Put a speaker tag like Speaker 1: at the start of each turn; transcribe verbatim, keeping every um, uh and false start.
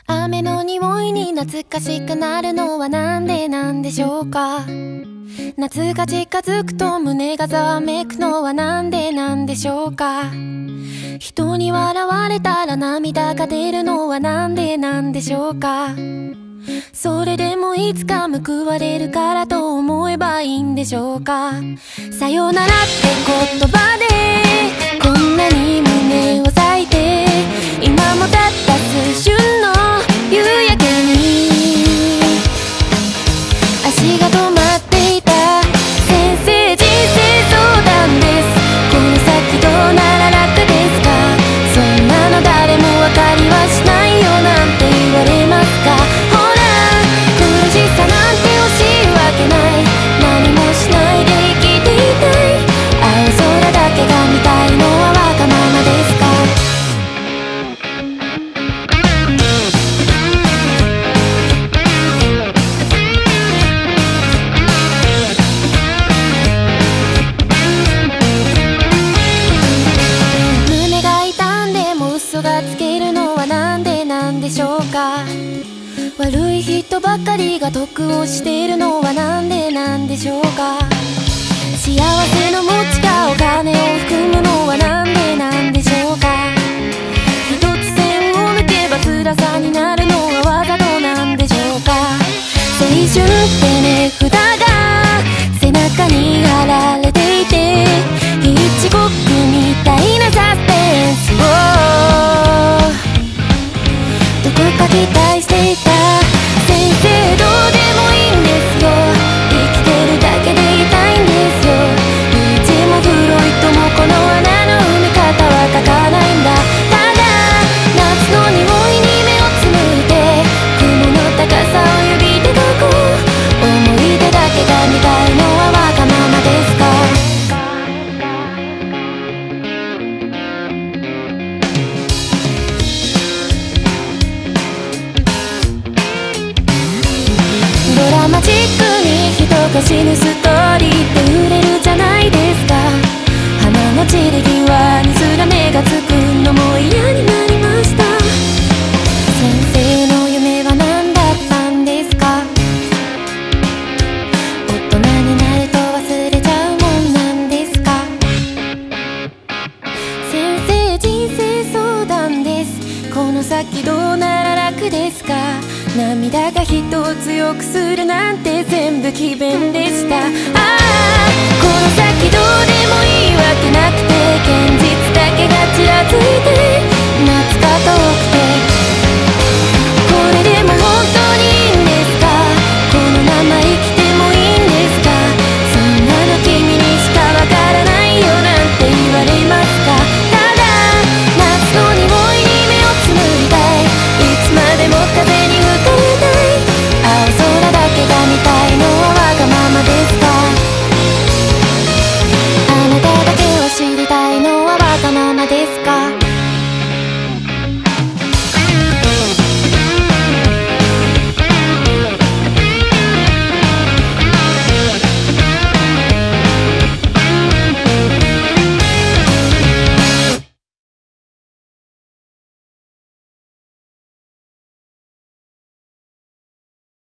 Speaker 1: 雨の匂いに懐かしくなるのはなんでなんでしょうか。夏が近づくと胸がざわめくのはなんでなんでしょうか。人に笑われたら涙が出るのはなんでなんでしょうか。それでもいつか報われるからと思えばいいんでしょうか。さよならって言葉でこんなに胸を裂いて、今もたった数瞬の夕焼けに足が止まっていた。先生人生相談です。この先どうなら楽ですか。そんなの誰も分かりはしないよなんて言われますか。ほら苦しさなんて惜しいわけない。何もしないで生きていたい。青空だけが見たいのはわがままですか。胸が痛んでも嘘がつけるのはなんでなんでしょうか。悪い人ばかりが得をしているのはなんでなんでしょうか。幸せの持ちがお金を含むのはなんでなんでしょうか。一つ線を抜けば辛さになるのはわざとなんでしょうか。青春って値札が背中に貼られていて、一国みたいなサスペンスをどこか期待していた。先生どうでもいいんですよ。生きてるだけで痛いんですよ。リーチもフロイトもこの穴の埋め方は書かないんだ。ただ夏の匂いに目をつむいて、雲の高さを指でどこう思い出だけが見たいのはわがままですか。ドラマチックに人が死ぬストーリーって売れるじゃないですか。花の散り際にすら目がつくのも嫌になりました。先生の夢は何だったんですか。大人になると忘れちゃうもんなんですか。先生人生相談です。この先どうなら楽ですか。涙が人を強くするなんて全部詭弁でした。ああこの先どうでもいいわけなくて、現実だけがちらついて夏が遠くて